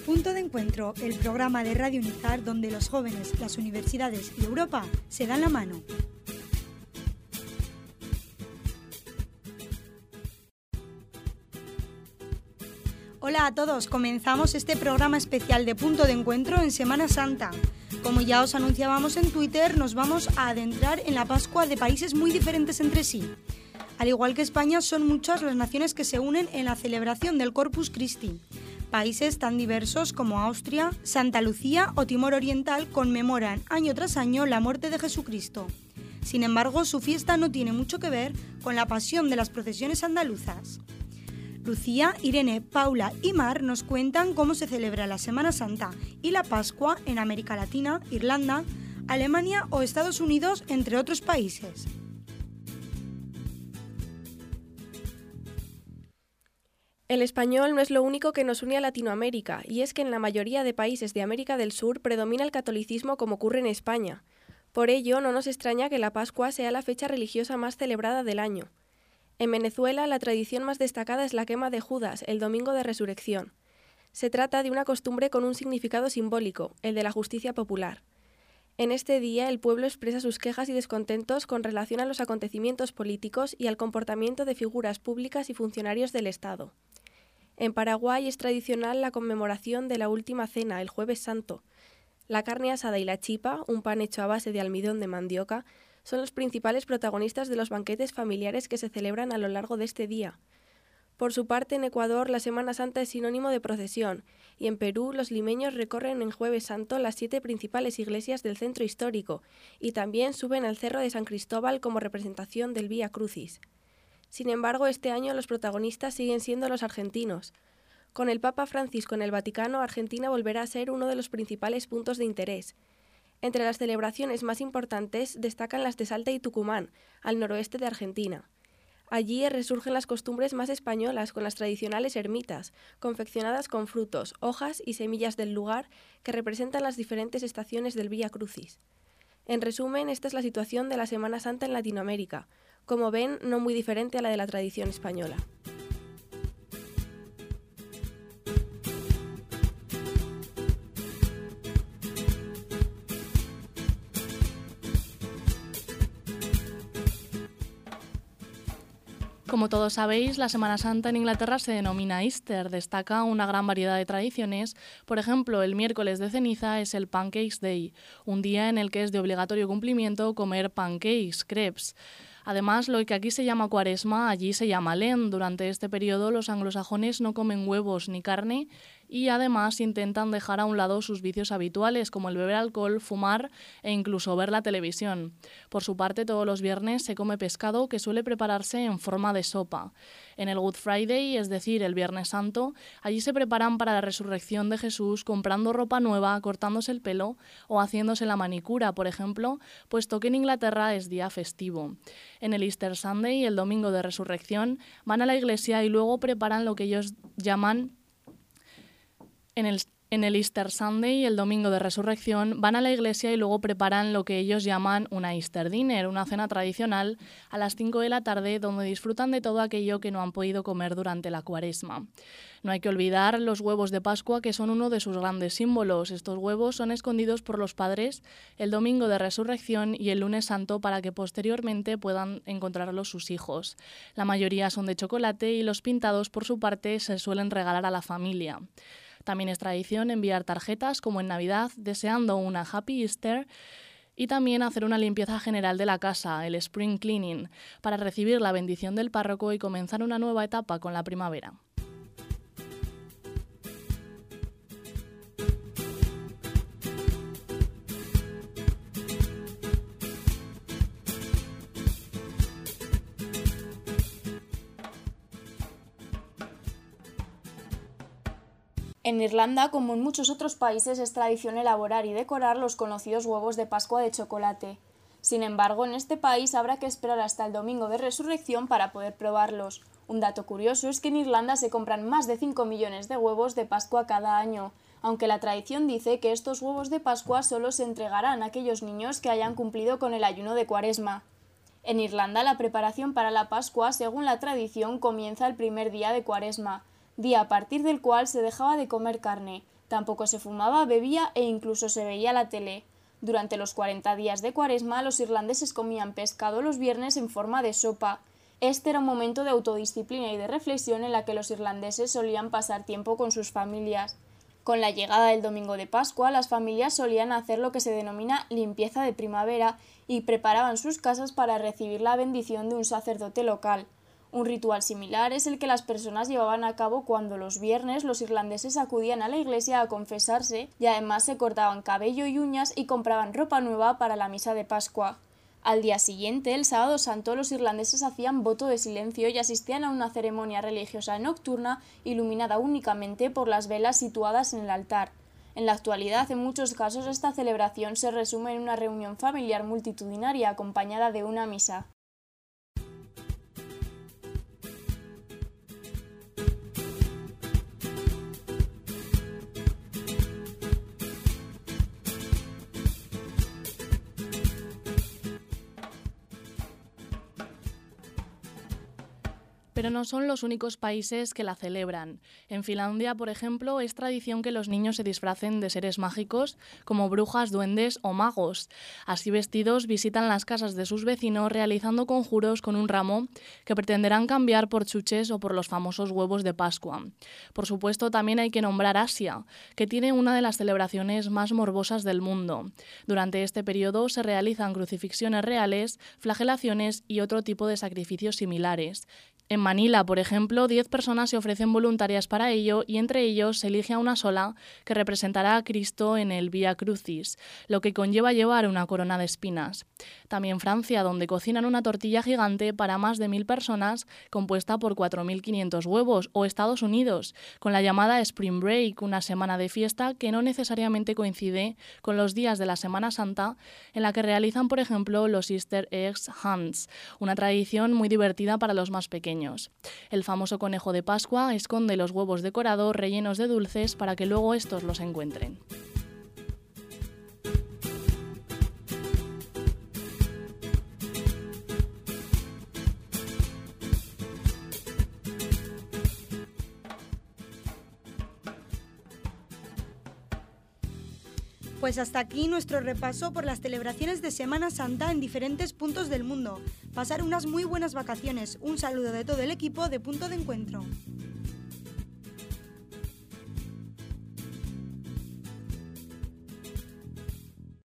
Punto de Encuentro, el programa de Radio Unizar donde los jóvenes, las universidades y Europa se dan la mano. Hola a todos, comenzamos este programa especial de Punto de Encuentro en Semana Santa. Como ya os anunciábamos en Twitter, nos vamos a adentrar en la Pascua de países muy diferentes entre sí. Al igual que España, son muchas las naciones que se unen en la celebración del Corpus Christi. Países tan diversos como Austria, Santa Lucía o Timor Oriental conmemoran año tras año la muerte de Jesucristo. Sin embargo, su fiesta no tiene mucho que ver con la pasión de las procesiones andaluzas. Lucía, Irene, Paula y Mar nos cuentan cómo se celebra la Semana Santa y la Pascua en América Latina, Irlanda, Alemania o Estados Unidos, entre otros países. El español no es lo único que nos une a Latinoamérica, y es que en la mayoría de países de América del Sur predomina el catolicismo como ocurre en España. Por ello, no nos extraña que la Pascua sea la fecha religiosa más celebrada del año. En Venezuela, la tradición más destacada es la quema de Judas, el domingo de resurrección. Se trata de una costumbre con un significado simbólico, el de la justicia popular. En este día, el pueblo expresa sus quejas y descontentos con relación a los acontecimientos políticos y al comportamiento de figuras públicas y funcionarios del Estado. En Paraguay es tradicional la conmemoración de la Última Cena, el Jueves Santo. La carne asada y la chipa, un pan hecho a base de almidón de mandioca, son los principales protagonistas de los banquetes familiares que se celebran a lo largo de este día. Por su parte, en Ecuador, la Semana Santa es sinónimo de procesión, y en Perú los limeños recorren en Jueves Santo las 7 principales iglesias del centro histórico, y también suben al Cerro de San Cristóbal como representación del Vía Crucis. Sin embargo, este año los protagonistas siguen siendo los argentinos. Con el Papa Francisco en el Vaticano, Argentina volverá a ser uno de los principales puntos de interés. Entre las celebraciones más importantes destacan las de Salta y Tucumán, al noroeste de Argentina. Allí resurgen las costumbres más españolas con las tradicionales ermitas, confeccionadas con frutos, hojas y semillas del lugar que representan las diferentes estaciones del Vía Crucis. En resumen, esta es la situación de la Semana Santa en Latinoamérica. Como ven, no muy diferente a la de la tradición española. Como todos sabéis, la Semana Santa en Inglaterra se denomina Easter. Destaca una gran variedad de tradiciones. Por ejemplo, el miércoles de ceniza es el Pancakes Day, un día en el que es de obligatorio cumplimiento comer pancakes, crepes. Además, lo que aquí se llama Cuaresma, allí se llama Lent. Durante este periodo los anglosajones no comen huevos ni carne y además intentan dejar a un lado sus vicios habituales como el beber alcohol, fumar e incluso ver la televisión. Por su parte, todos los viernes se come pescado que suele prepararse en forma de sopa. En el Good Friday, es decir, el Viernes Santo, allí se preparan para la resurrección de Jesús comprando ropa nueva, cortándose el pelo o haciéndose la manicura, por ejemplo, puesto que en Inglaterra es día festivo. En el Easter Sunday, el domingo de resurrección, van a la iglesia y luego preparan lo que ellos llaman... En el Easter Sunday, el domingo de resurrección, van a la iglesia y luego preparan lo que ellos llaman una Easter Dinner, una cena tradicional a las 5 de la tarde donde disfrutan de todo aquello que no han podido comer durante la Cuaresma. No hay que olvidar los huevos de Pascua, que son uno de sus grandes símbolos. Estos huevos son escondidos por los padres el domingo de resurrección y el lunes santo para que posteriormente puedan encontrarlos sus hijos. La mayoría son de chocolate y los pintados, por su parte, se suelen regalar a la familia. También es tradición enviar tarjetas, como en Navidad, deseando una Happy Easter y también hacer una limpieza general de la casa, el Spring Cleaning, para recibir la bendición del párroco y comenzar una nueva etapa con la primavera. En Irlanda, como en muchos otros países, es tradición elaborar y decorar los conocidos huevos de Pascua de chocolate. Sin embargo, en este país habrá que esperar hasta el domingo de resurrección para poder probarlos. Un dato curioso es que en Irlanda se compran más de 5 millones de huevos de Pascua cada año, aunque la tradición dice que estos huevos de Pascua solo se entregarán a aquellos niños que hayan cumplido con el ayuno de Cuaresma. En Irlanda, la preparación para la Pascua, según la tradición, comienza el primer día de Cuaresma, día a partir del cual se dejaba de comer carne, Tampoco se fumaba, bebía e incluso se veía la tele. Durante los 40 días de Cuaresma, los irlandeses comían pescado los viernes en forma de sopa. Este era un momento de autodisciplina y de reflexión en la que los irlandeses solían pasar tiempo con sus familias. Con la llegada del domingo de Pascua, las familias solían hacer lo que se denomina limpieza de primavera y preparaban sus casas para recibir la bendición de un sacerdote local. Un ritual similar es el que las personas llevaban a cabo cuando los viernes los irlandeses acudían a la iglesia a confesarse y además se cortaban cabello y uñas y compraban ropa nueva para la misa de Pascua. Al día siguiente, el sábado santo, los irlandeses hacían voto de silencio y asistían a una ceremonia religiosa nocturna iluminada únicamente por las velas situadas en el altar. En la actualidad, en muchos casos, esta celebración se resume en una reunión familiar multitudinaria acompañada de una misa. Pero no son los únicos países que la celebran. En Finlandia, por ejemplo, es tradición que los niños se disfracen de seres mágicos como brujas, duendes o magos. Así vestidos visitan las casas de sus vecinos realizando conjuros con un ramo que pretenderán cambiar por chuches o por los famosos huevos de Pascua. Por supuesto, también hay que nombrar Asia, que tiene una de las celebraciones más morbosas del mundo. Durante este periodo se realizan crucifixiones reales, flagelaciones y otro tipo de sacrificios similares. En Manila, por ejemplo, 10 personas se ofrecen voluntarias para ello y entre ellos se elige a una sola que representará a Cristo en el Vía Crucis, lo que conlleva llevar una corona de espinas. También Francia, donde cocinan una tortilla gigante para más de 1.000 personas compuesta por 4.500 huevos, o Estados Unidos, con la llamada Spring Break, una semana de fiesta que no necesariamente coincide con los días de la Semana Santa, en la que realizan, por ejemplo, los Easter Eggs Hunts, una tradición muy divertida para los más pequeños. El famoso conejo de Pascua esconde los huevos decorados rellenos de dulces para que luego estos los encuentren. Pues hasta aquí nuestro repaso por las celebraciones de Semana Santa en diferentes puntos del mundo. Pasar unas muy buenas vacaciones. Un saludo de todo el equipo de Punto de Encuentro.